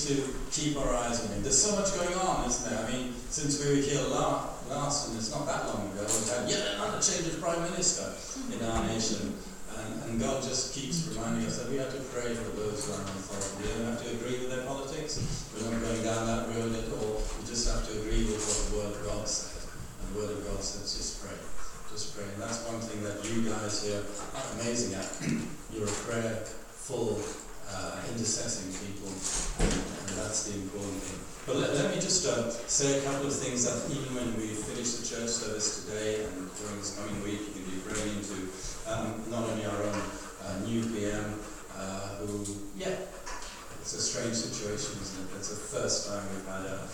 to keep our eyes on him. There's so much going on, isn't there? I mean, since we were here last, and it's not that long ago, we've had yet another change of Prime Minister in our nation. And God just keeps reminding us that we have to pray for those who are in authority. We don't have to agree with their politics. We're not going down that road at all. We just have to agree with what the Word of God says. And the Word of God says, just pray. Just pray. And that's one thing that you guys here are amazing at. You're a prayerful, intercessing people. And that's the important thing. But let me just say a couple of things that even when we finish the church service today and during this coming week, you can be praying into not only our own new PM, who, it's a strange situation, isn't it? It's the first time we've had a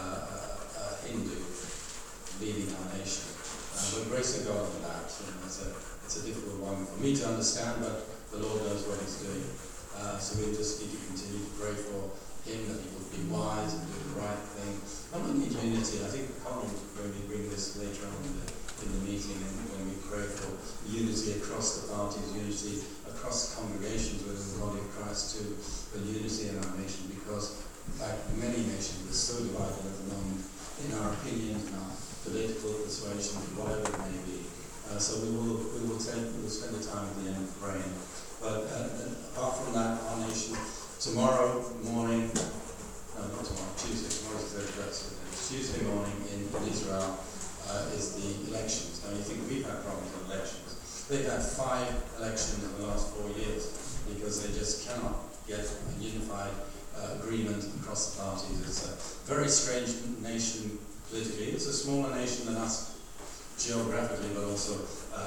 Hindu leading our nation. But grace of God on that. It's a difficult one for me to understand, but the Lord knows what He's doing. So we just need to continue to pray for him, that he will be wise and do the right thing. And we need unity. I think Colin will maybe bring this later on in the meeting, and when we pray for unity across the parties, unity across the congregations within the body of Christ too, but unity in our nation, because like many nations we're so divided at the moment in our opinions, in our political persuasion, whatever it may be. So we will spend the time at the end praying. But apart from that, our nation, tomorrow morning, not tomorrow, Tuesday, tomorrow's the 31st, Tuesday morning in Israel is the elections. Now you think we've had problems with elections. They've had 5 elections in the last 4 years because they just cannot get a unified agreement across the parties. It's a very strange nation politically. It's a smaller nation than us geographically, but also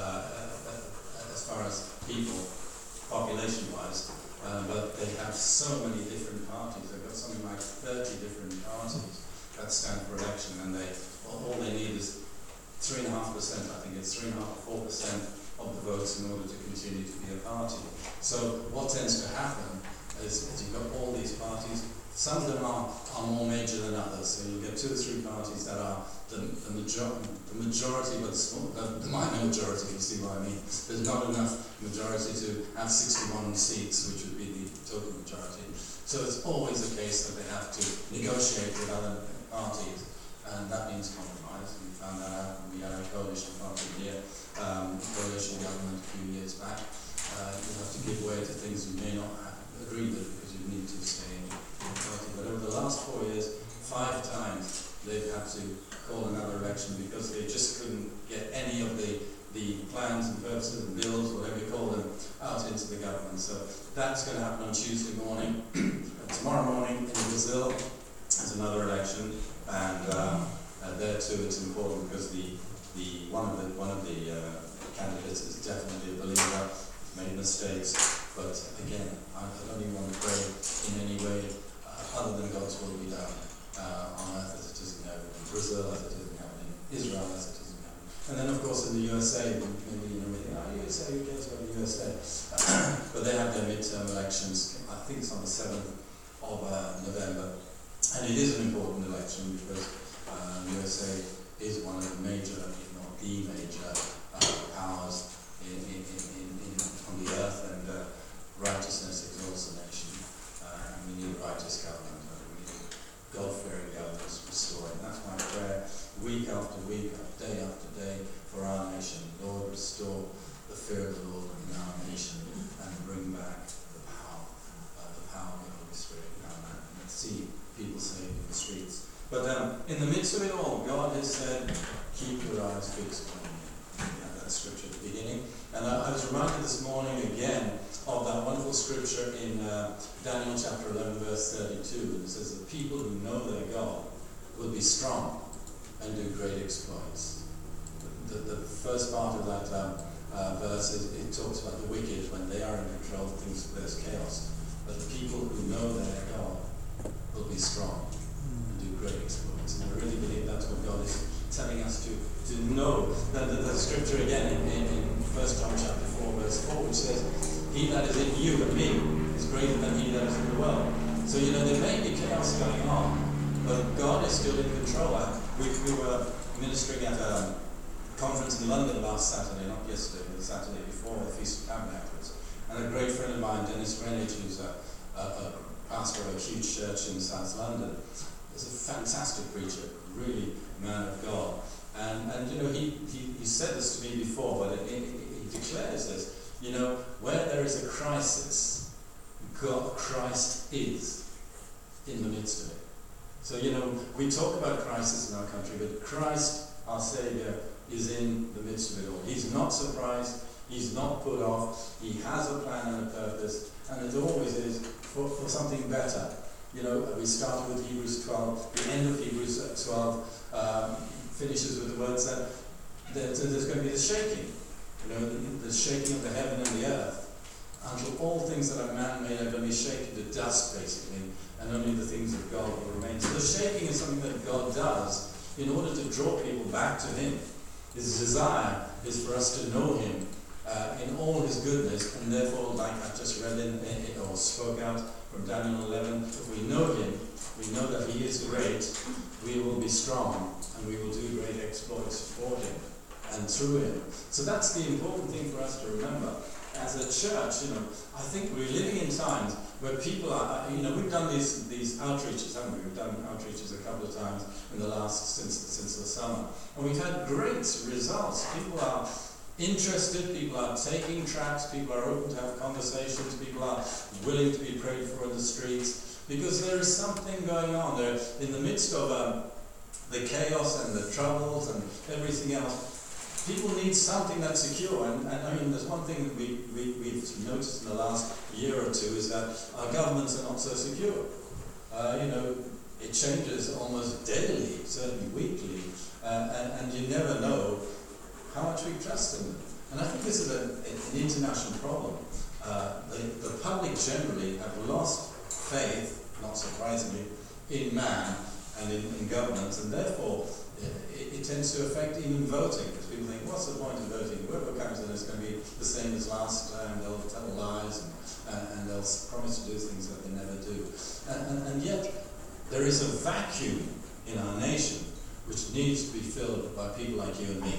as far as people, population-wise. But they have so many different parties. They've got something like 30 different parties that stand for election, and all they need is 3.5%. I think it's 3.5% or 4% of the votes in order to continue to be a party. So what tends to happen is you've got all these parties. Some of them are more major than others. So you get 2 or 3 parties that are the majority, but the minor majority, if you see what I mean. There's not enough majority to have 61 seats, which would be the total majority. So it's always the case that they have to negotiate with other parties, and that means compromise. We found that out when we had a coalition party here, coalition government a few years back. You have to give way to things you may not agree with because you need to stay in the party. But over the last 4 years, 5 times they've had to call another election because they just couldn't get any of the plans and purposes and bills, whatever you call them, out into the government. So that's going to happen on Tuesday morning. Tomorrow morning in Brazil there's another election, and there too it's important because the one of the candidates is definitely a believer, made mistakes, but again, I don't even want to pray in any way other than God's will be done on earth as it is in heaven, in Brazil as it is in heaven, in Israel as it is in heaven. And then of course in the USA, maybe you think, USA, who cares about the USA? But they have their midterm elections, I think it's on the 7th of November. And it is an important election because the USA is one of the major, if not the major, powers on the earth, and righteousness exalts the nation. And we need righteous government, and we need God-fearing governments restored. And that's my prayer week after week, day after day for our nation. Lord, restore the fear of the Lord in our nation and bring back the power of the Holy Spirit in our land. And let's see people saved in the streets. But in the midst of it all, God has said, keep your eyes fixed on me. That scripture at the beginning. And I was reminded this morning again of that wonderful scripture in Daniel chapter 11 verse 32. It says, the people who know their God will be strong and do great exploits. The first part of that verse, it talks about the wicked. When they are in control, there's chaos. But the people who know their God will be strong and do great exploits. And I really believe that's what God is telling us to know. That the scripture again in 1 John chapter 4 verse 4, which says, he that is in you and me is greater than he that is in the world. So there may be chaos going on, but God is still in control. We were ministering at a conference in London last Saturday, not yesterday, but the Saturday before, the Feast of Tabernacles. And a great friend of mine, Dennis Greenwich, who's a pastor of a huge church in South London. He's a fantastic preacher, really a man of God. And you know, he said this to me before, but he declares this. You know, where there is a crisis, Christ is in the midst of it. So, you know, we talk about crisis in our country, but Christ, our Saviour, is in the midst of it all. He's not surprised, he's not put off, he has a plan and a purpose, and it always is for something better. You know, we started with Hebrews 12, the end of Hebrews 12 finishes with the words that there's going to be the shaking, you know, the shaking of the heaven and the earth, until all things that are man-made are going to be shaken to dust, basically, and only the things of God will remain. So the shaking is something that God does in order to draw people back to Him. His desire is for us to know Him in all His goodness, and therefore, like I've just read or spoke out from Daniel 11, if we know Him, we know that He is great, we will be strong, and we will do great exploits for Him and through Him. So that's the important thing for us to remember. As a church, you know, I think we're living in times where people are, you know, we've done these outreaches, haven't we? We've done outreaches a couple of times in the last, since the summer. And we've had great results. People are interested, people are taking tracts, people are open to have conversations, people are willing to be prayed for in the streets, because there is something going on. They're in the midst of the chaos and the troubles and everything else. People need something that's secure, and I mean, there's one thing that we've noticed in the last year or two is that our governments are not so secure. You know, it changes almost daily, certainly weekly, and you never know how much we trust in them. And I think this is an international problem. The public generally have lost faith, not surprisingly, in man and in governments, and therefore it tends to affect even voting, because people think, what's the point of voting? Whoever comes in is going to be the same as last time. They'll tell lies and they'll promise to do things that they never do. And yet there is a vacuum in our nation which needs to be filled by people like you and me.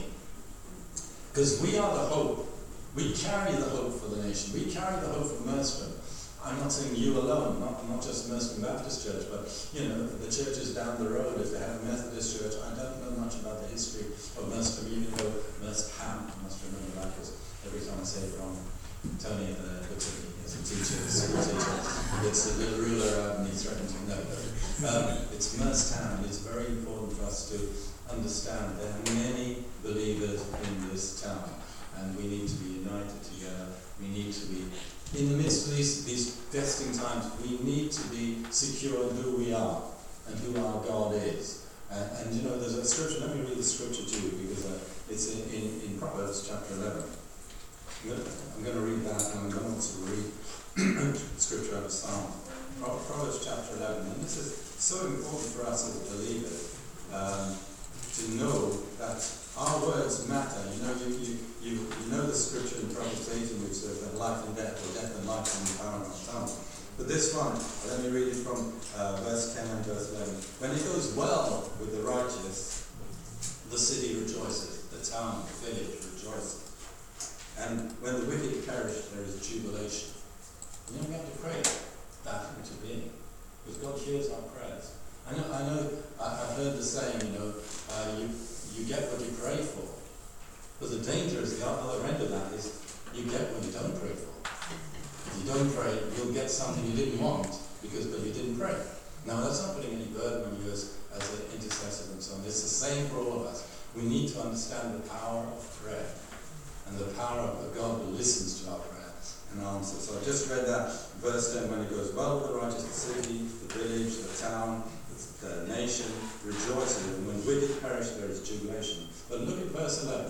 Because we are the hope. We carry the hope for the nation. We carry the hope for Merstham. I'm not saying you alone, not just Merstham Baptist Church, but, you know, the churches down the road, if they have a Methodist church. I don't know much about the history of Merstham, even though Merstham, I must remember that, because every time I say it wrong, Tony looks at me as a teacher, a school teacher, gets a little ruler out and he threatens me. No, it's Merstham. It's very important for us to understand there are many believers in this town, and we need to be united together. We need to be, in the midst of these testing times, we need to be secure in who we are and who our God is. And you know, there's a scripture, let me read the scripture to you, because it's in Proverbs chapter 11. I'm going to read that, and I'm going to also read scripture out of Psalm. Proverbs chapter 11, and this is so important for us as believers, to know that our words matter. You know the scripture in Proverbs 18 which says that life and death, or death and life are in the power of our tongue. But this one, let me read it from verse 10 and verse 11. When it goes well with the righteous, the city rejoices, the town, the village rejoices. And when the wicked perish, there is jubilation. You know, we have to pray that into being, because God hears our prayers. I know. I've heard the saying, you know, you get what you pray for. But the danger is the other end of that is you get what you don't pray for. If you don't pray, you'll get something you didn't want but you didn't pray. Now, that's not putting any burden on you as an intercessor and so on. It's the same for all of us. We need to understand the power of prayer and the power of a God who listens to our prayer and answers. So I just read that verse 10, when it goes well with the righteous, the city, the village, the town, the nation rejoices, and when wicked perish, there is jubilation. But look at verse 11.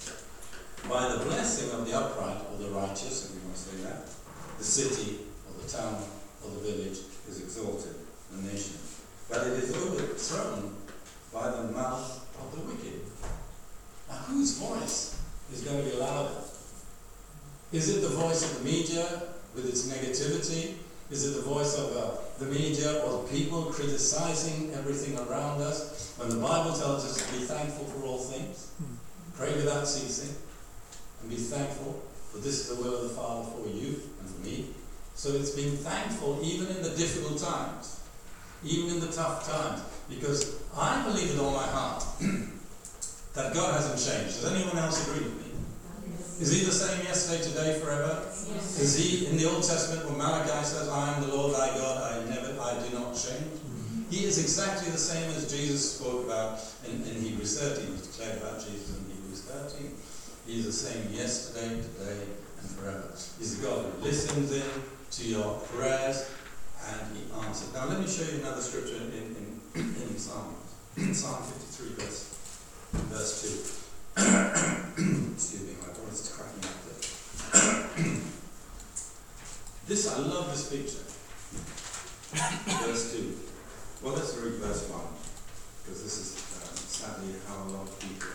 By the blessing of the upright, or the righteous, if you want to say that, the city, or the town, or the village is exalted, the nation. But it is overthrown by the mouth of the wicked. Now, whose voice is going to be louder? Is it the voice of the media with its negativity? Is it the voice of the media or the people criticizing everything around us? When the Bible tells us to be thankful for all things, pray without ceasing, and be thankful, for this is the will of the Father for you and for me. So it's being thankful even in the difficult times, even in the tough times, because I believe with all my heart that God hasn't changed. Does anyone else agree with me? Is he the same yesterday, today, forever? Yes. Is he in the Old Testament when Malachi says, I am the Lord thy God, I do not change? He is exactly the same as Jesus spoke about in Hebrews 13. It was declared about Jesus in Hebrews 13. He is the same yesterday, today, and forever. He's the God who listens in to your prayers and he answers. Now let me show you another scripture in Psalm 53, verse 2. Excuse me, my voice is cracking up there. I love this picture. Verse 2. Well, let's read verse 1, because this is sadly how a lot of people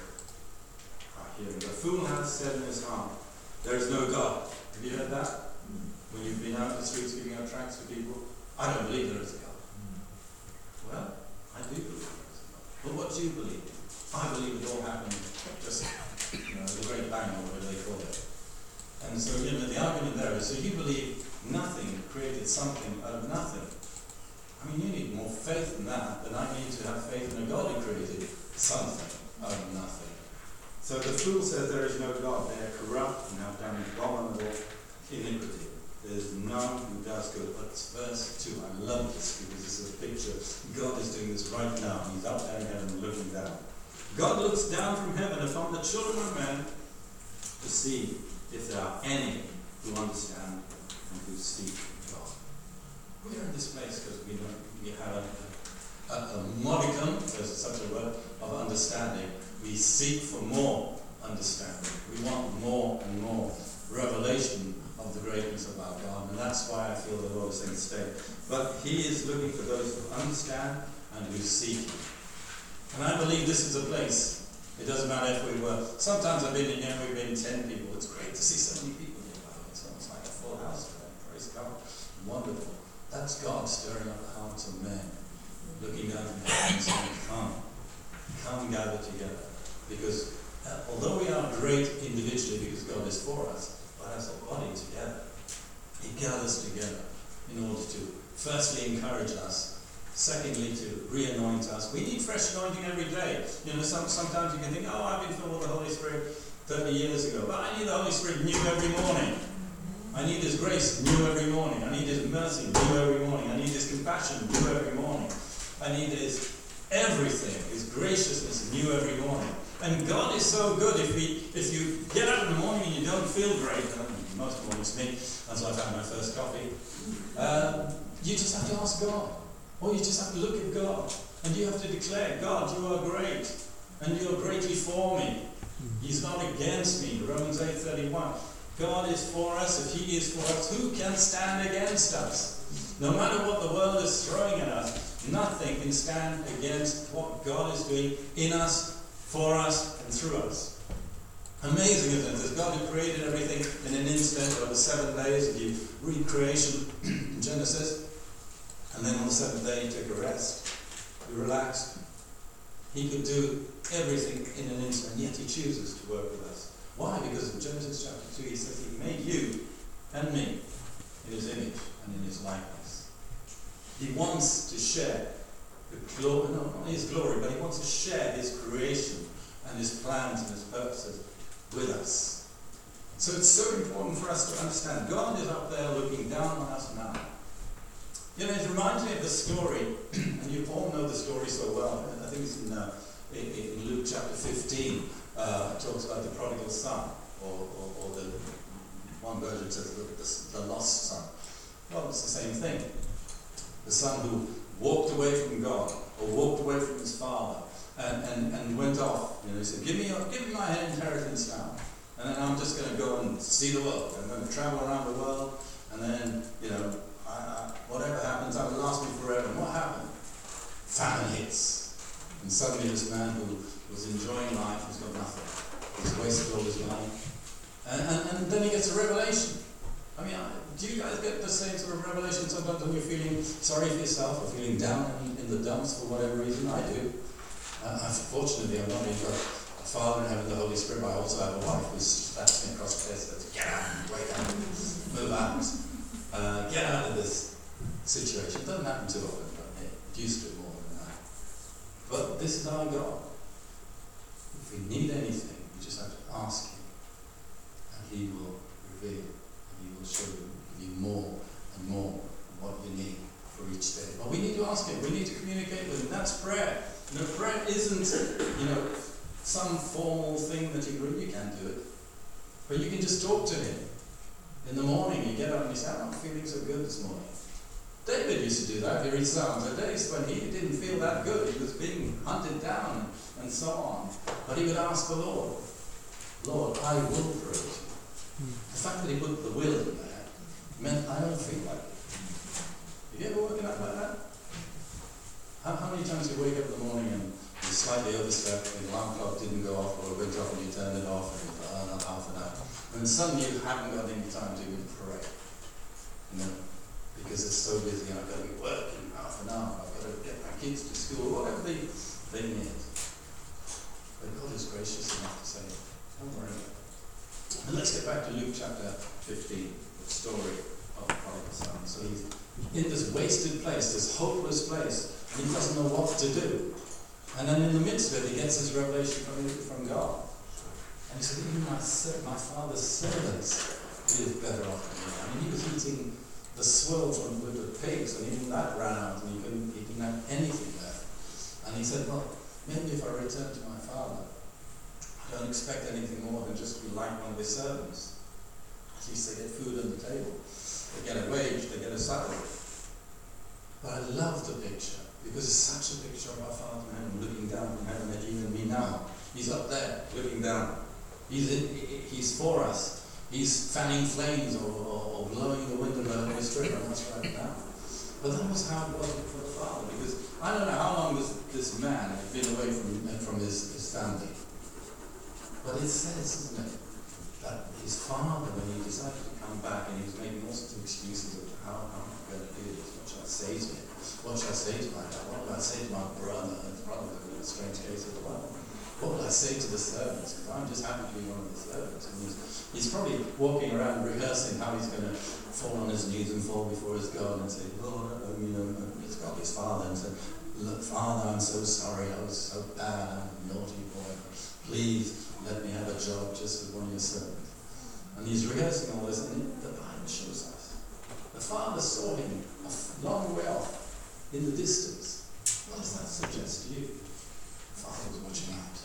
are hearing. The fool has said in his heart, there is no God. Have you heard that? When you've been out in the streets giving out tracts to people? I don't believe there is a God. Well, I do believe there is a God. But what do you believe? I believe it all happened just, the Great Bang, or whatever they call it. And so, the argument there is, so you believe nothing created something out of nothing. I mean, you need more faith than that, than I need to have faith in a God who created something out of nothing. So the fool says there is no God. They are corrupt and have done abominable iniquity. There is none who does good. But verse 2, I love this because this is a picture. God is doing this right now. He's up there in heaven looking down. God looks down from heaven upon the children of men to see if there are any who understand and who seek God. We're in this place because we have a modicum, if there's such a word, of understanding. We seek for more understanding. We want more and more revelation of the greatness of our God. And that's why I feel the Lord is saying stay. But he is looking for those who understand and who seek him. And I believe this is a place. It doesn't matter if we were. Sometimes I've been in here, we've been 10 people. It's great to see so many people here, by the way. It's almost like a full house today. Praise God. Wonderful. That's God stirring up the hearts of men, looking down from heaven and saying, come gather together. Because although we are great individually because God is for us, but as a body together, he gathers together in order to firstly encourage us, secondly to re-anoint us. We need fresh anointing every day. Sometimes you can think, I've been filled with the Holy Spirit 30 years ago, but I need the Holy Spirit new every morning. I need his grace new every morning. I need his mercy new every morning. I need his compassion new every morning. I need his everything, his graciousness new every morning. And God is so good. If you get up in the morning and you don't feel great, most mornings me, that's why I've had my first coffee, you just have to ask God. Or you just have to look at God. And you have to declare, God, you are great. And you are greatly for me. He's not against me. Romans 8:31. God is for us. If he is for us, who can stand against us? No matter what the world is throwing at us, nothing can stand against what God is doing in us, for us, and through us. Amazing, isn't it? There's God who created everything in an instant over 7 days. If you read creation in Genesis, and then on the 7th day he took a rest, he relaxed. He could do everything in an instant, and yet he chooses to work with us. Why? Because in Genesis chapter 2 he says he made you and me in his image and in his likeness. He wants to share the glory, not his glory, but he wants to share his creation and his plans and his purposes with us. So it's so important for us to understand God is up there looking down on us now. It reminds me of the story, and you all know the story so well. I think it's in Luke chapter 15. It talks about the prodigal son, or the one version says the lost son. Well, it's the same thing. The son who walked away from God, or walked away from his father, and went off. He said, give me my inheritance now, and then I'm just going to go and see the world. I'm going to travel around the world, and then whatever happens, that will last me forever. And what happened? Famine hits, and suddenly this man who was enjoying life has got nothing. He's wasted all his money, and then he gets a revelation. I mean, do you guys get the same sort of revelation sometimes when you're feeling sorry for yourself or feeling down in the dumps for whatever reason? I do. Fortunately, I've not only got a Father in heaven, the Holy Spirit, but I also have a wife who slaps me across the face and says, get out, wake up, move out. get out of this situation. It doesn't happen too often, but it used to more than that. But this is our God. If we need anything, we just have to ask Him, and He will reveal, and He will show you, give you more and more of what you need for each day. But we need to ask Him. We need to communicate with Him. That's prayer. Prayer isn't, some formal thing that you can't do it. But you can just talk to Him. In the morning, you get up and you say, I'm not feeling so good this morning. David used to do that. If you read Psalms, there were days when he didn't feel that good. He was being hunted down and so on. But he would ask the Lord, Lord, I will praise you. The fact that he put the will in there meant I don't feel like it. Have you ever woken up like that? How many times you wake up in the morning and you slightly overslept, the alarm clock didn't go off, or it went off and you turned it off, and you thought, oh, not half an hour. And suddenly you haven't got any time to even pray. Because it's so busy, I've got to be working half an hour, I've got to get my kids to school, whatever the thing is. But God is gracious enough to say, don't worry about it. And let's get back to Luke chapter 15, the story of the prodigal son. So he's in this wasted place, this hopeless place, and he doesn't know what to do. And then in the midst of it, he gets his revelation from God. And he said, even my father's servants live better off than me. I mean, he was eating the swill with the pigs, and even that ran out, and he didn't have anything left. And he said, well, maybe if I return to my father, I don't expect anything more than just to be like one of his servants. At least they get food on the table. They get a wage, they get a salary. But I love the picture, because it's such a picture of our Father in heaven, looking down from heaven at you and me now. He's up there, looking down. He's for us. He's fanning flames or blowing the wind of the Holy Spirit on us right now. But that was how it was for the Father, because I don't know how long this man had been away from his family. But it says, isn't it, that his father, when he decided to come back, and he was making all sorts of excuses of how am I going to do this? What shall I say to him? What shall I say to my dad? What will I say to my brother? His brother was a strange case as well. What will I say to the servants? Because I'm just happy to be one of the servants. And he's probably walking around rehearsing how he's going to fall on his knees and fall before his God and say, Lord, it's God, his father, and say, look, Father, I'm so sorry, I was so bad, I'm a naughty boy. Please let me have a job just with one of your servants. And he's rehearsing all this, and the Bible shows us. The Father saw him a long way off in the distance. What does that suggest to you? The Father was watching out.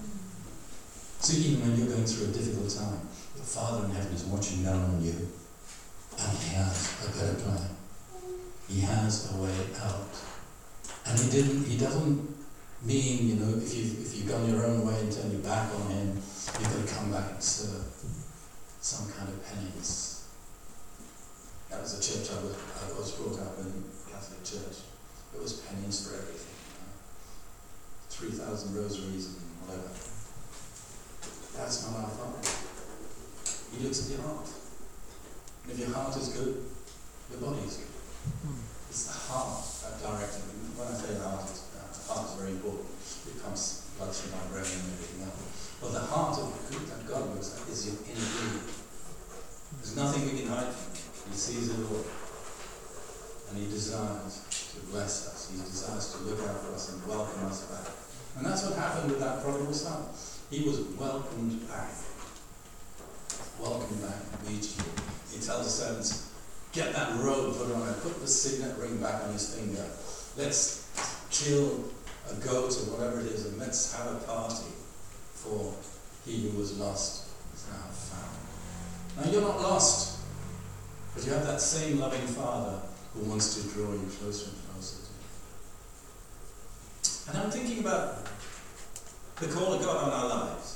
So even when you're going through a difficult time, the Father in heaven is watching down on you, and He has a better plan. He has a way out. And He doesn't mean, if you've gone your own way and turned your back on Him, you've got to come back and serve some kind of penance. That was the church I was brought up in, Catholic Church. It was penance for everything. 3,000 rosaries and whatever. That's not our Father. He looks at your heart. And if your heart is good, your body is good. It's the heart that directs it. When I say the heart is very important. It comes blood through my brain and everything else. But the heart of that God looks at is your inner being. There's nothing we can hide from Him. He sees it all. And He desires to bless us. He desires to look out for us and welcome us back. And that's what happened with that prodigal son. He was welcomed back. Welcomed back immediately. He tells the servants, get that robe put on and put the signet ring back on his finger. Let's kill a goat or whatever it is, and let's have a party, for he who was lost is now found. Now you're not lost, but you have that same loving Father who wants to draw you closer and closer to Him. And I'm thinking about the call of God on our lives.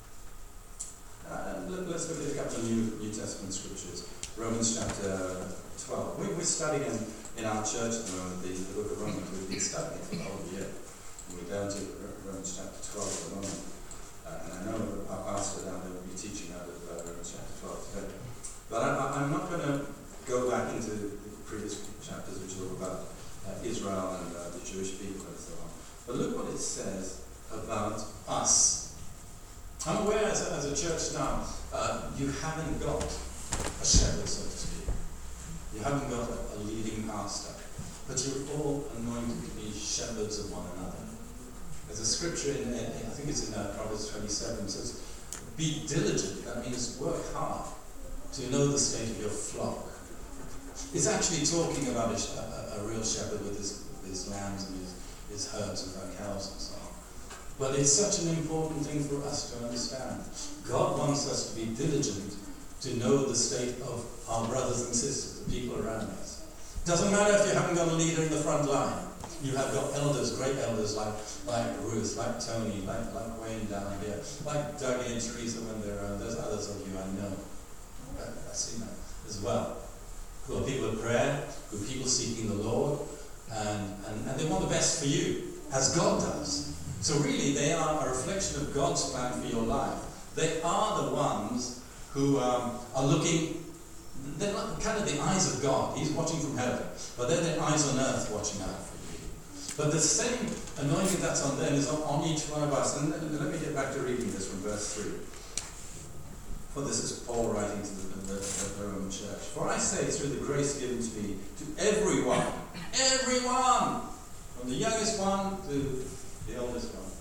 Let's look at a couple of New Testament scriptures. Romans chapter 12. We're studying in our church at the moment the book of Romans. We've been studying it for the whole year. We're down to Romans chapter 12 at the moment. And I know our pastor down there will be teaching out of Romans chapter 12 today. But I'm not going to go back into the previous chapters which talk about Israel and the Jewish people and so on. But look what it says about us. I'm aware as a church now, you haven't got a shepherd, so to speak. You haven't got a leading pastor. But you're all anointed to be shepherds of one another. There's a scripture I think it's in Proverbs 27, says, be diligent. That means work hard to know the state of your flock. It's actually talking about a real shepherd with his lambs and his herds and cows and so on. But it's such an important thing for us to understand. God wants us to be diligent to know the state of our brothers and sisters, the people around us. Doesn't matter if you haven't got a leader in the front line. You have got elders, great elders like Ruth, like Tony, like Wayne down here, like Dougie and Teresa when they're around. There's others of you I know. I've seen that as well. Who are people of prayer, who are people seeking the Lord, and they want the best for you, as God does. So really, they are a reflection of God's plan for your life. They are the ones who are looking, they're like kind of the eyes of God. He's watching from heaven, but they're the eyes on earth watching out for you. But the same anointing that's on them is on each one of us. And let me get back to reading this from verse 3. For this is Paul writing to the Roman church. For I say, through the grace given to me, to everyone, from the youngest one to the oldest one,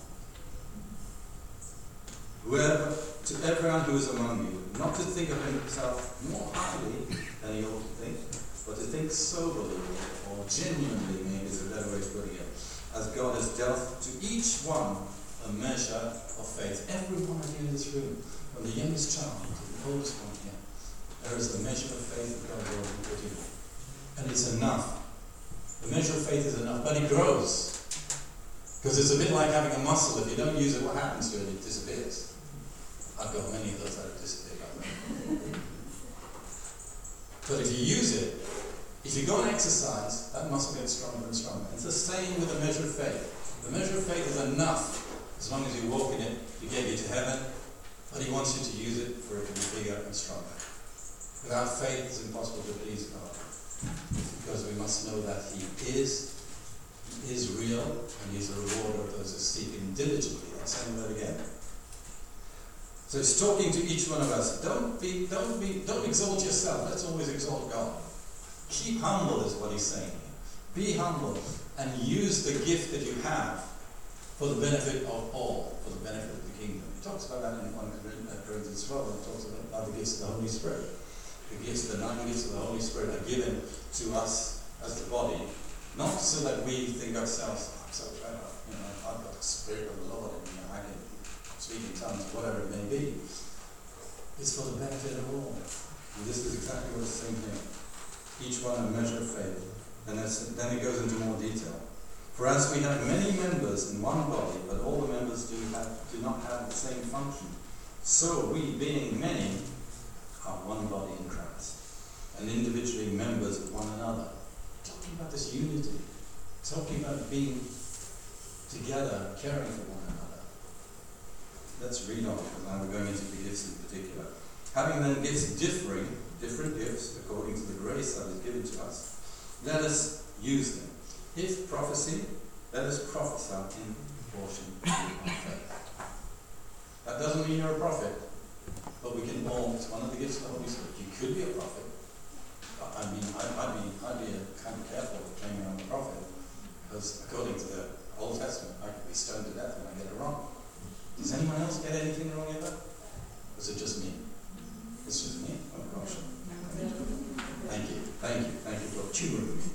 to everyone who is among you, not to think of himself more highly than he ought to think, but to think soberly or genuinely, maybe is a better way of putting it, as God has dealt to each one a measure of faith. Everyone in this room, from the youngest child to the oldest one here, there is a measure of faith that God will put in. And it's enough. The measure of faith is enough, but it grows. Because it's a bit like having a muscle. If you don't use it, what happens to it? It disappears. I've got many of those that have disappeared like that. But if you use it, if you go and exercise, that muscle gets stronger and stronger. It's the same with the measure of faith. The measure of faith is enough, as long as you walk in it, to get you to heaven, but he wants you to use it for it to be bigger and stronger. Without faith, it's impossible to please God, because we must know that he is real, and he's a rewarder of those who seek him diligently. I'll say that again. So it's talking to each one of us. Don't exalt yourself. Let's always exalt God. Keep humble is what he's saying. Be humble and use the gift that you have for the benefit of all, for the benefit of the kingdom. He talks about that in 1 Corinthians 12, and he talks about the gifts of the Holy Spirit. The 9 gifts of the Holy Spirit are given to us as the body, not so that we think ourselves, I'm so clever, I've got the Spirit of the Lord in me, I can speak in tongues, whatever it may be. It's for the benefit of all. And this is exactly what it's saying here. Each one a measure of faith. And then it goes into more detail. For as we have many members in one body, but all the members do not have the same function, so we, being many, are one body in Christ, and individually members of one another. Talking about this unity, talking about being together, caring for one another. Let's read on, because now we're going into the gifts in particular. Having then gifts different gifts, according to the grace that is given to us, let us use them. If prophecy, let us prophesy in proportion to our faith. That doesn't mean you're a prophet, but we can all, it's one of the gifts of the Holy Spirit. You could be a prophet. I'd be kind of careful with claiming I'm a prophet, because according to the Old Testament, I could be stoned to death when I get it wrong. Does anyone else get anything wrong ever? Or is it just me? It's just me? Oh gosh. Thank you for tutoring me.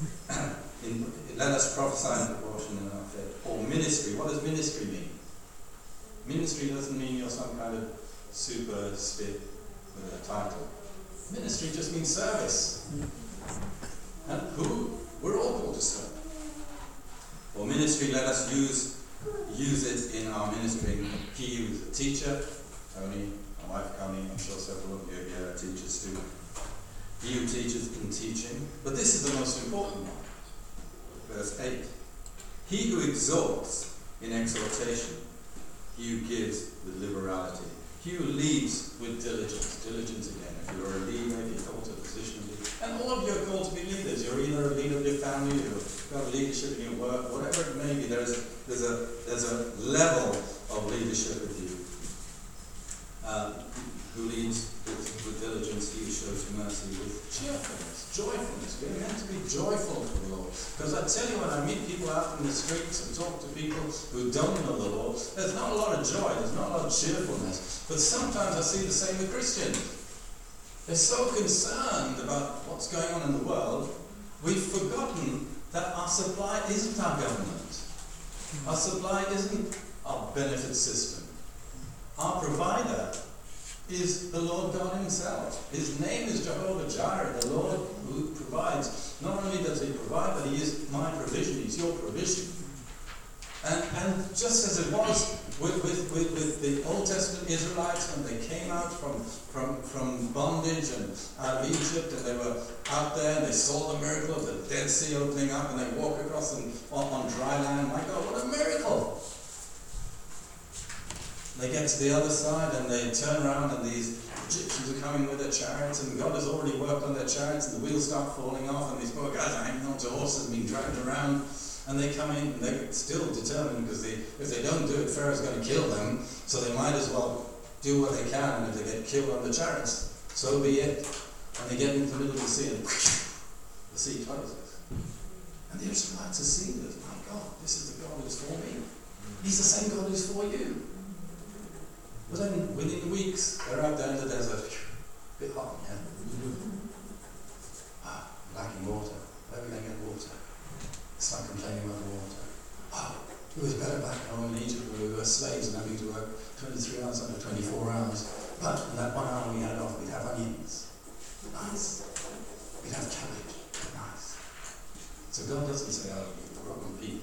Let us prophesy in proportion in our faith. Or ministry. What does ministry mean? Ministry doesn't mean you're some kind of super spit with a title. Ministry just means service. And who? We're all called to serve. For ministry, let us use it in our ministry. He who is a teacher, Tony, my wife Connie, I'm sure several of you here are teachers too. He who teaches in teaching. But this is the most important one. Verse 8. He who exalts in exhortation. He who gives with liberality. He who leads with diligence. Diligence again. If you're a leader, if you're called to a position of leadership. And all of you are called to be leaders. You're either a leader of your family, you've got leadership in your work, whatever it may be. There's a level of leadership with you. Who leads with diligence, he who shows mercy with cheerfulness, joy Because I tell you, when I meet people out in the streets and talk to people who don't know the Lord, there's not a lot of joy, there's not a lot of cheerfulness. But sometimes I see the same with Christians. They're so concerned about what's going on in the world, we've forgotten that our supply isn't our government. Our supply isn't our benefit system. Our provider is the Lord God himself. His name is Jehovah Jireh, the Lord who provides. Not only does he provide, but he is my provision, he's your provision. And just as it was with the Old Testament Israelites when they came out from bondage and out of Egypt, and they were out there and they saw the miracle of the Dead Sea opening up, and they walk across on dry land. My God, what a miracle! They get to the other side and they turn around, and these Egyptians are coming with their chariots, and God has already worked on their chariots, and the wheels start falling off, and these poor guys are hanging onto horses and being dragged around. And they come in and they're still determined, because if they don't do it, Pharaoh's going to kill them, so they might as well do what they can, and if they get killed on the chariots, so be it. And they get into the middle of the sea, and the sea closes. And the Israelites are seeing this. My God, this is the God who's for me. He's the same God who's for you. But then, within weeks, they're out there in the desert. A bit hot, yeah. Lacking water. Where are we going to get water? Start complaining about the water. Oh, it was better back home in Egypt where we were slaves and having to work 23 hours under 24 hours. But in that 1 hour we had off, we'd have onions. Nice. We'd have cabbage. Nice. So God doesn't say, oh, you rotten people.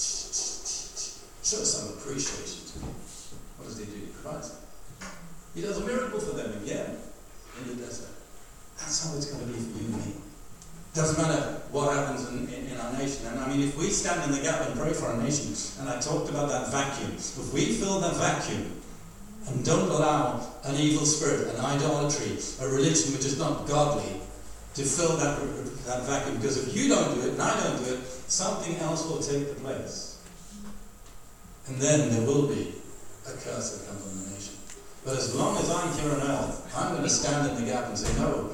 Show some appreciation to me. What does he do? He provides them. He does a miracle for them again in the desert. That's how it's going to be for you and me. Doesn't matter what happens in our nation. And I mean, if we stand in the gap and pray for our nation, and I talked about that vacuum, if we fill that vacuum and don't allow an evil spirit, an idolatry, a religion which is not godly, to fill that vacuum, because if you don't do it and I don't do it, something else will take the place. And then there will be a curse that comes on the nation. But as long as I'm here on earth, I'm going to stand in the gap and say, no,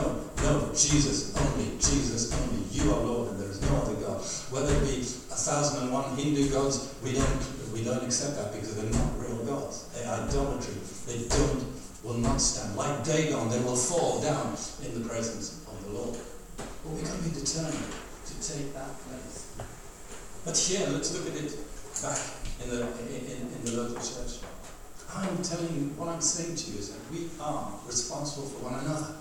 Jesus only, you are Lord, and there is no other God. Whether it be 1,001 Hindu gods, we don't accept that, because they're not real gods. They are idolatry. They will not stand. Like Dagon, they will fall down in the presence of the Lord. But we've got to be determined to take that place. But here, let's look at it back in the local church. I'm telling you, what I'm saying to you is that we are responsible for one another.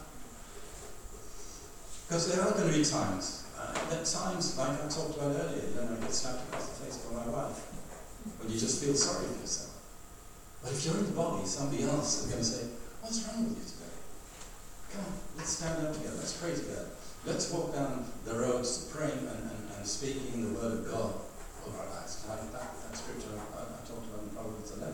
Because there are going to be times, like I talked about earlier, I get slapped across the face by my wife, when you just feel sorry for yourself. But if you're in the body, somebody else is going to say, what's wrong with you today? Come on, let's stand up together, let's pray together. Let's walk down the roads praying and speaking the word of God over our lives. Like that scripture I talked about in Proverbs 11.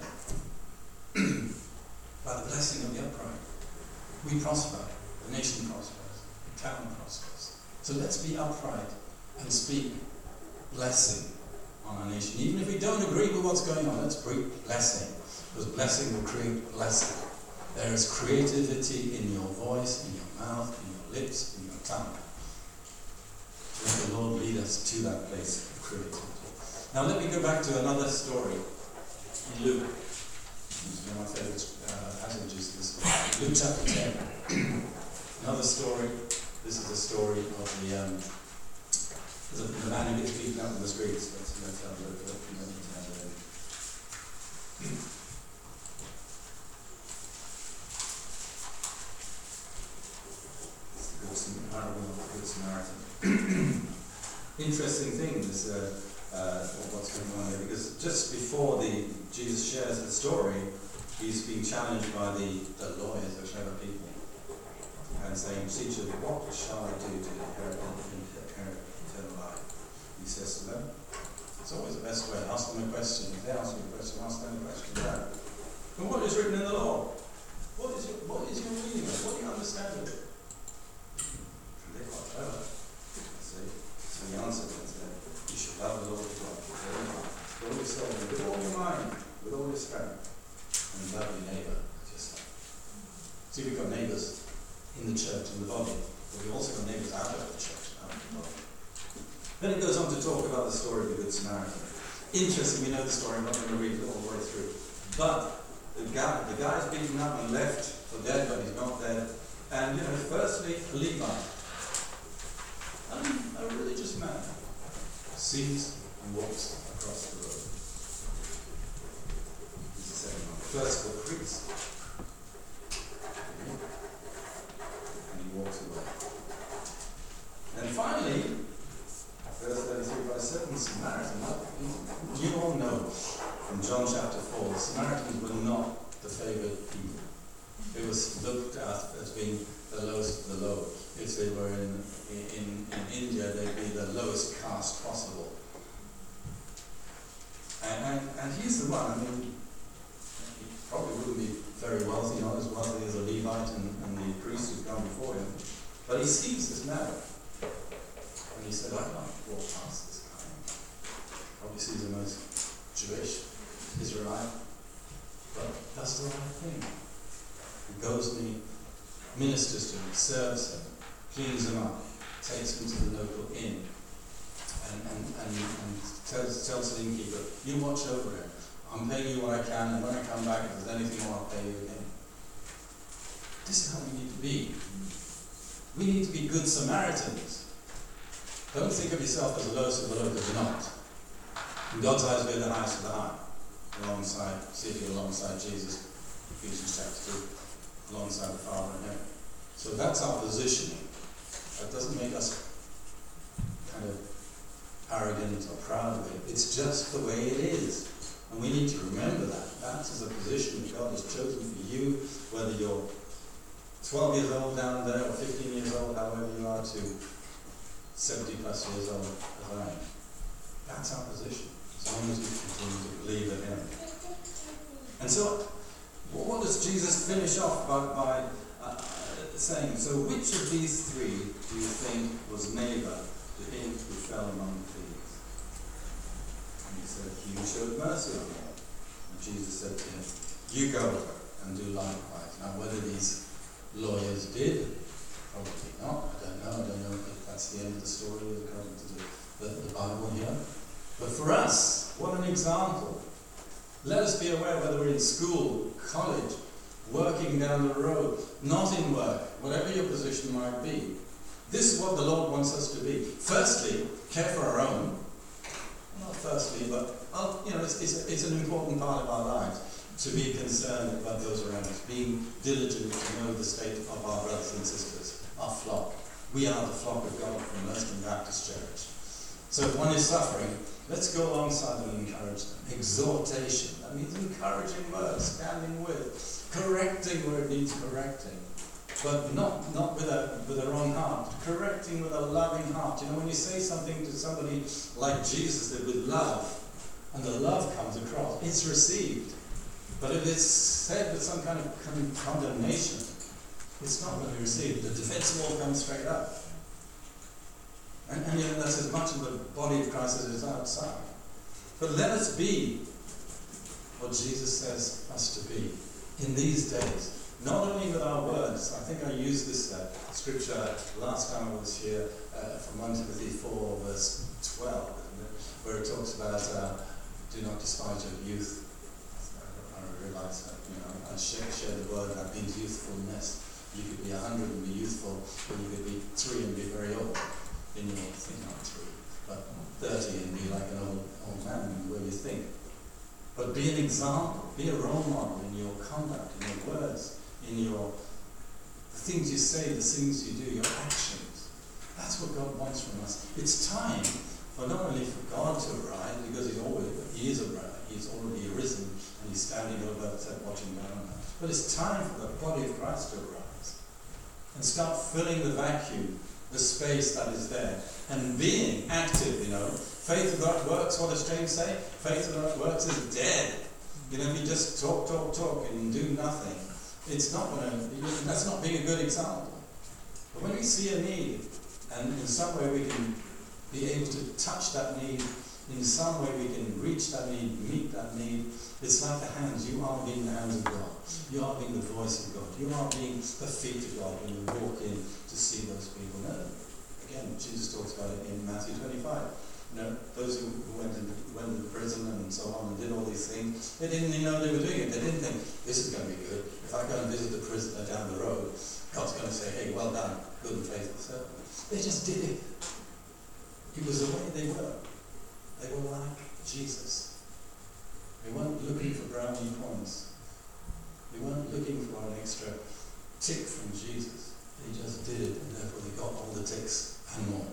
By the blessing of the upright, we prosper, the nation prospers, the town prospers. So let's be upright and speak blessing on our nation. Even if we don't agree with what's going on, let's preach blessing, because blessing will create blessing. There is creativity in your voice, in your mouth, in your lips, in your tongue. Let the Lord lead us to that place of creativity. Now let me go back to another story in Luke. It's one of my favourite passages, this Luke chapter 10. Another story. This is a story of the man who gets beaten up in the streets. Let's have a look at it. It's the Good Samaritan. Interesting thing, this what's going on here, because just before Jesus shares the story, he's being challenged by the lawyers, the clever people, and saying, "Teacher, what shall I do to inherit eternal life?" He says to them, it's always the best way, ask them a question. If they ask you a question, ask them a question back. And what is written in the law? What is your reading of? What do you understand of it? They're quite clever. See? So he answered and said, "You should love the Lord your God with all your soul, with all your mind, with all your strength, and love your neighbour as yourself." See, we've got neighbours in the church, in the body, but we've also got neighbours out of the church, out of the body. Then it goes on to talk about the story of the Good Samaritan. Interesting, we know the story, I'm not going to read it all the way through. But the guy's beaten up and left for dead, but he's not dead. And, firstly, a Levite. A religious man sees and walks across the road. He's the second one. First, the priest. And he walks away. And finally, verse 33 by 7, the Samaritan. You all know from John chapter 4, the Samaritans were not the favoured people. It was looked at as being the lowest of the low. If they were in India, they'd be the lowest caste possible. And he's the one, he probably wouldn't be very wealthy, not as wealthy as a Levite and the priest who's gone before him. But he sees this man. And he said, I can't walk past this guy. Probably sees him as Jewish, Israelite. But that's the right thing. He goes and he ministers to him, serves him, cleans him up, takes him to the local inn, and tells the innkeeper, you watch over him. I'm paying you what I can, and when I come back, if there's anything more, I'll pay you again. This is how we need to be. We need to be good Samaritans. Don't think of yourself as the lowest of the low, because you're not. In God's eyes, we're the highest of the high, sitting alongside Jesus, Ephesians chapter 2, alongside the Father in heaven. So that's our positioning. That doesn't make us kind of arrogant or proud of it. It's just the way it is. And we need to remember that. That is a position that God has chosen for you, whether you're 12 years old down there or 15 years old, however you are, to 70 plus years old as I am. That's our position, as long as we continue to believe in Him. And so, what does Jesus finish off by saying? So, which of these three do you think was neighbour to him who fell among thieves? And he said, he who showed mercy on him. And Jesus said to him, you go and do likewise. Now, whether these lawyers did, probably not. I don't know if that's the end of the story according to the Bible here. But for us, what an example. Let us be aware whether we're in school, college, working down the road, not in work, whatever your position might be. This is what the Lord wants us to be. Firstly, care for our own. Not firstly, but it's an important part of our lives to be concerned about those around us, being diligent to know the state of our brothers and sisters, our flock. We are the flock of God from Merston Baptist Church. So if one is suffering, let's go alongside them and encourage them. Exhortation, that means encouraging words, standing with, correcting where it needs correcting, but not with a wrong heart, correcting with a loving heart. You know, when you say something to somebody like Jesus did with love, and the love comes across, it's received. But if it's said with some kind of condemnation, it's not going to be received. The defense wall comes straight up. And that's as much of the body of Christ as it is outside. But let us be what Jesus says us to be in these days. Not only with our words. I think I used this scripture last time I was here from 1 Timothy 4 verse 12, where it talks about do not despise your youth. I realize that, I share the word, that means youthfulness. You could be 100 and be youthful, or you could be 3 and be very old. In your think not 3, but 30 and be like an old man in the way you think. But be an example, be a role model in your conduct, in your words, in the things you say, the things you do, your actions. That's what God wants from us. It's time for not only for God to arise, because He is arrived, He's already arisen, and He's standing over watching down on us. But it's time for the body of Christ to arise and start filling the vacuum, the space that is there, and being active. Faith without works, what does James say? Faith without works is dead. If you just talk and do nothing, it's not going to. That's not being a good example. But when we see a need, and in some way we can be able to touch that need, in some way we can reach that need, meet that need. It's like the hands. You are being the hands of God. You are being the voice of God. You are being the feet of God when you walk in to see those people. No, Again, Jesus talks about it in Matthew 25. You know, those who went into prison and so on and did all these things, they didn't even know they were doing it. They didn't think, this is going to be good. If I go and visit the prisoner down the road, God's going to say, hey, well done, good and faithful servant. They just did it. It was the way they were. They were like Jesus. They weren't looking for brownie points. They weren't looking for an extra tick from Jesus. They just did it, and therefore they got all the ticks and more.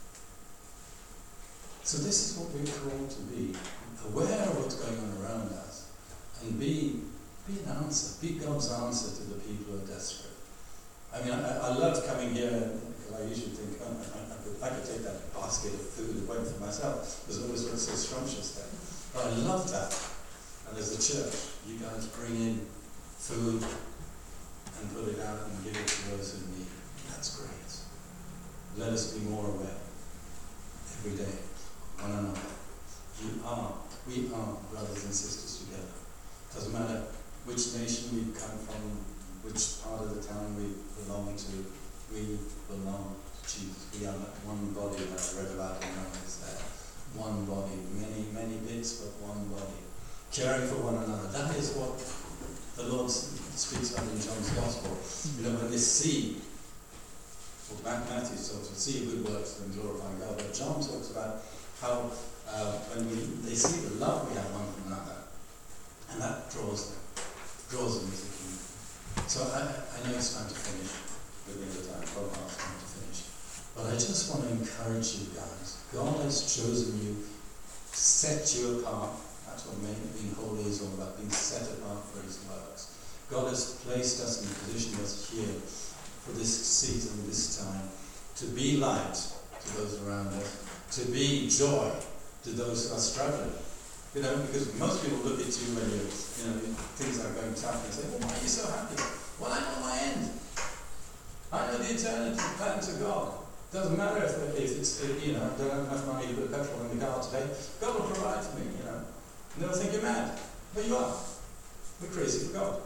So this is what we're called to be, aware of what's going on around us, and be an answer, be God's answer to the people who are desperate. I mean, I love coming here, because I usually think, oh, I could take that basket of food away for myself, because it always looks so scrumptious there. But I love that. And as a church, you guys bring in food and put it out and give it to those who need. That's great. Let us be more aware every day. One another. We are brothers and sisters together. Doesn't matter which nation we've come from, which part of the town we belong to, we belong to Jesus. We are like one body, that I read about in Romans there. One body, many, many bits, but one body. Caring for one another. That is what the Lord speaks about in John's Gospel. You know, when they see, well, Matthew talks about see good works and glorify God, but John talks about how when they see the love we have one for another, and that draws them into the kingdom. So I know it's time to finish, with the other time, 12 hours time to finish. But I just want to encourage you guys. God has chosen you, set you apart. That's what being holy is all about, being set apart for his works. God has placed us and positioned us here for this season, this time, to be light to those around us, to be joy to those who are struggling. You know, because most people look at you when things are going tough and say, well, why are you so happy? Well, I know my end. I know the eternity plan to God. Doesn't matter if it's, I don't have enough money to put petrol in the car today. God will provide for me, And they'll think you're mad. But you are. We're crazy for God.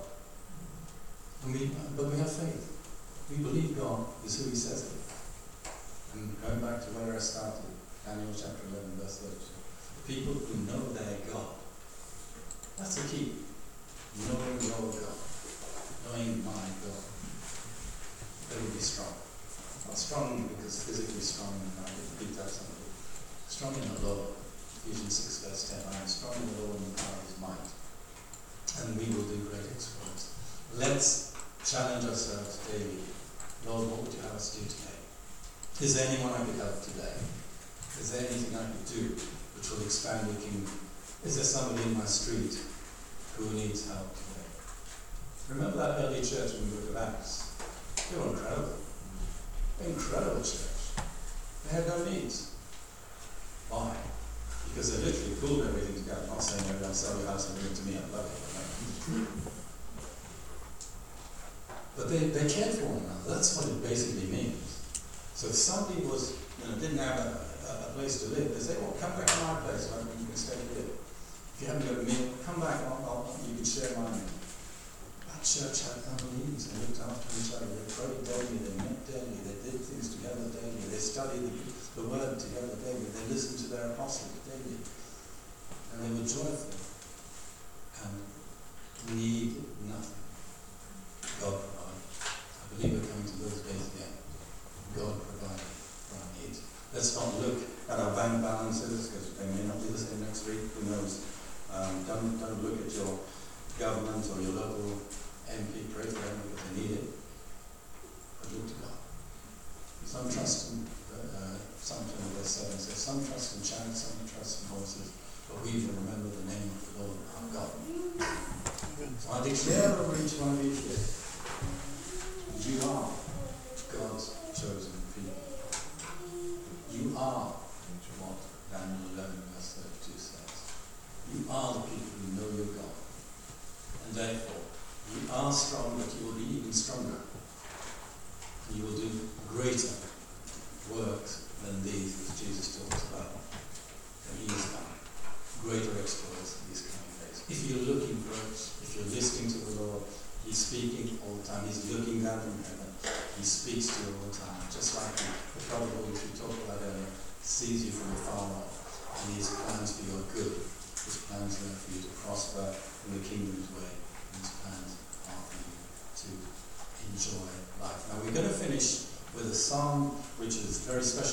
But we have faith. We believe God is who he says he is. And going back to where I started, Daniel chapter 11, verse 32. People who know their God. That's the key. Knowing your God. Knowing my God. They will be strong. Not strong because physically strong, and I can beat that somebody. Strong in the Lord. Ephesians 6 verse 10. I am strong in the Lord and the power of his might. And we will do great exploits. Let's challenge ourselves daily. Lord, what would you have us do today? Is there anyone I could help today? Is there anything I could do which will expand your kingdom? Is there somebody in my street who needs help today? Remember that early church in the book of Acts? They were incredible. Incredible church. They had no needs. Why? Because they literally pulled everything together. I'm not saying everyone sell your house and bring it to me, I love it. But they cared for one another. That's what it basically means. So if somebody didn't have a place to live, they say, well, come back to my place, right? You can stay here. If you haven't got a meal, come back, you can share my meal. That church had no needs. They looked after each other. They prayed daily. They met daily. They did things together daily. They studied the word together daily. They listened to their apostles daily. And they were joyful. And need nothing. God provided. I believe we're coming to those days again. God provided for our needs. Let's not look at our bank balances, because they may not be the same next week. Who knows? Don't look at your government or your local MP. Pray for them because they need it. But look to God. Some trust in Psalm 20 verse 7 says, some trust in chariots, some trust in horses, but we will remember the name of the Lord our God. So I declare over each one of you here, you are God's chosen people. You are what Daniel 11 verse 32 says. You are the people who know your God. And therefore, you are strong, but you will be even stronger. And you will do greater works than these, as Jesus talks about. And he has done greater exploits in these coming days. If you're looking for it, if you're listening to the Lord, he's speaking all the time. He's looking down from heaven. He speaks to you all the time, just like the prodigal which we talked about earlier, sees you from afar off, and his plans for your good. His plans are for you to prosper in the kingdom's way, and his plans are for you to enjoy life. Now we're going to finish with a psalm which is very special.